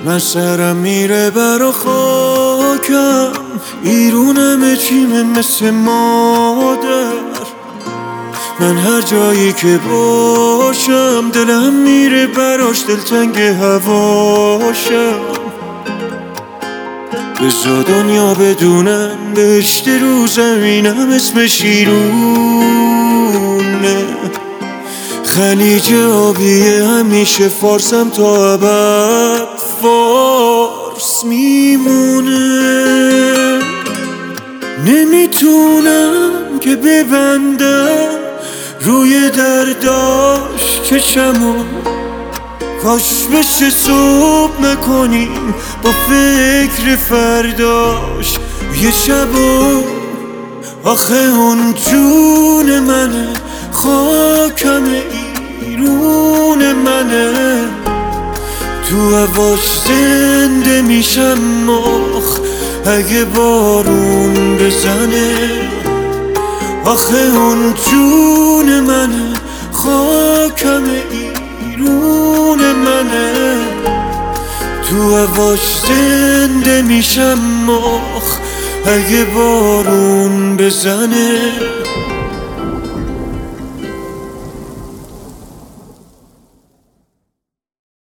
من سرم میره برا خاکم، ایرونم چیمه مثل مادر. من هر جایی که باشم دلم میره براش، دلتنگ هواشم. بزا دنیا بدونن بهشت رو زمینم اسم شیرونه. خلیج آبیه همیشه فارسم تا ابد فارس میمونه. نمیتونم که ببندم روی درداش چشمو، کاش بشه صبح نکنیم با فکر فرداش یه شبو. آخه اون جون منه، خاکم ایرون منه، تو هواش زنده میشم آخ اگه بارون بزنه. آخه اون جون منه، خاکم ایرون منه، تو هواش زنده میشم آخ اگه بارون بزنه.